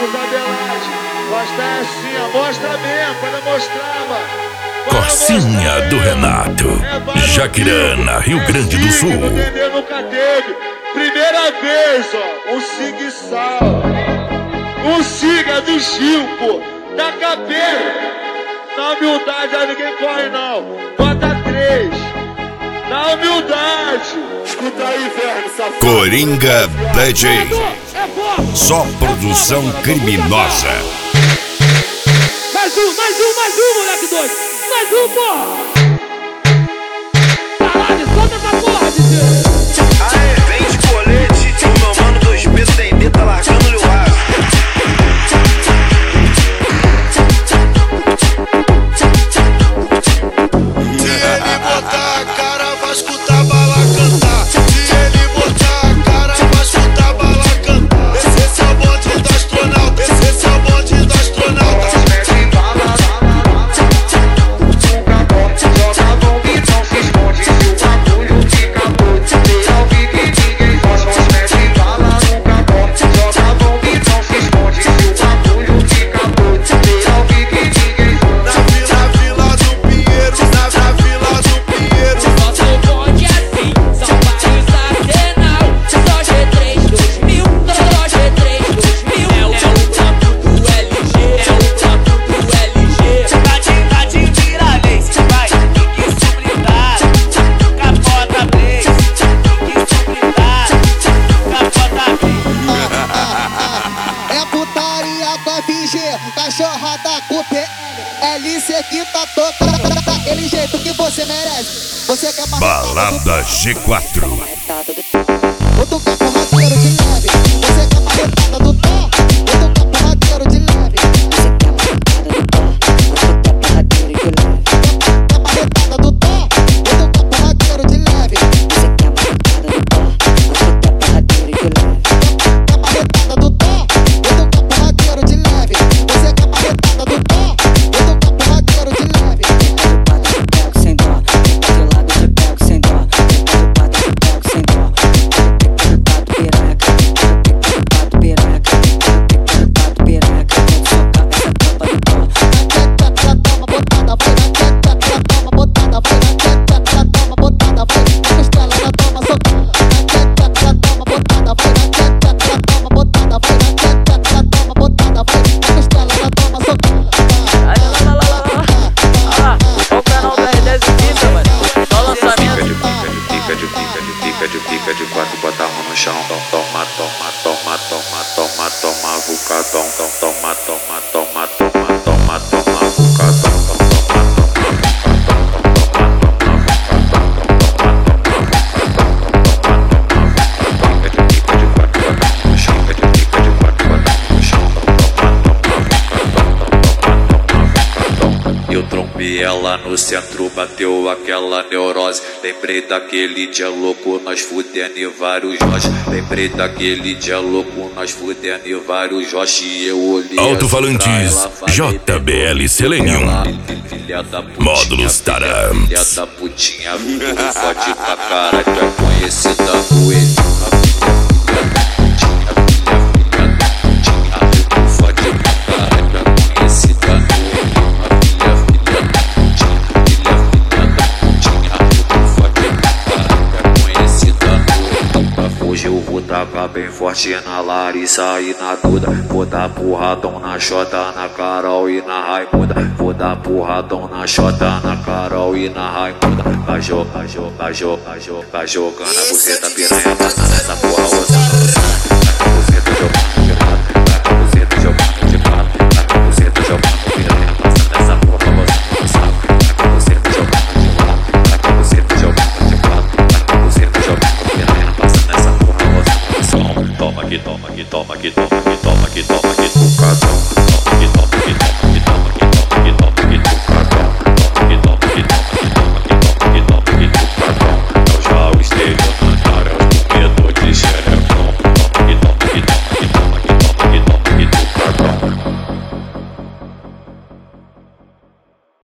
Isabelagem. Gosta é assim, ó, mostra mesmo, pode mostrar, mano. Cocinha do Renato, Jaquirana, Rio Grande do Sul. Entendeu? Nunca teve. Primeira vez, ó, um sig-sal. Um siga do Gil, pô, da cabelo. Na humildade, aí ninguém corre não. Bota 3. Na humildade. Escuta aí, velho, safado. Coringa DJ. Só produção criminosa. Mais um, moleque doido. Mais um, porra. Caralho, solta essa porra, DJ. Aê, vem de colete. O meu mano 2 pesos tem dedo, tá largando-lhe o ar. Se ele botar a cara, vai escutar a bala cantar. Se ele botar a cara, vai escutar a bala cantar. Esse é o bonde do astronauta. Esse é o bonde do astronauta. Cachorrada com PL, LC que tá tocando daquele jeito que você merece. Você quer uma Balada G4. Outro capo rateiro de leve. Você quer uma retada do pó. Outro capo rateiro de leve. Você quer uma retada do pó. Outro capo rateiro de leve. Quer uma retada do pó. Outro capo rateiro de leve. Você quer uma retada do pó. Outro capo rateiro de leve. Quer uma retada do pó. Outro capo rateiro de leve. Você quer uma retada do pó. Outro capo rateiro de leve. Pego sem dó. De lado de pego sem dó. Pego sem dó. Fica de 4, bota a mão no chão. Toma, vucadão. Toma, vucadão. Eu trombei ela no centro, bateu aquela neurose. Lembrei daquele dia louco, nós fudendo em vários Josh. Lembrei daquele dia louco, nós fudendo em vários Josh. E eu olhei Alto-falantes JBL Selenium. Módulos Taramps. Filha da putinha, tu fode pra cara, tu é conhecida no ele. Eu vou tacar bem forte na Larissa e na Duda. Vou dar porradão na Xota, na Carol e na Raimunda. Vou dar porradão na Xota, na Carol e na Raimunda. Vai jogando a buceta piranha, passando essa porra ousada. Buceta jogando de lado, buceta jogando de lado, buceta jogando piranha, passando essa porra ousada. Buceta jogando de lado, buceta jogando de lado, buceta jogando piranha, passando essa porra. Toma aqui, toma aqui, toma aqui, toma aqui, toma aqui, toma aqui.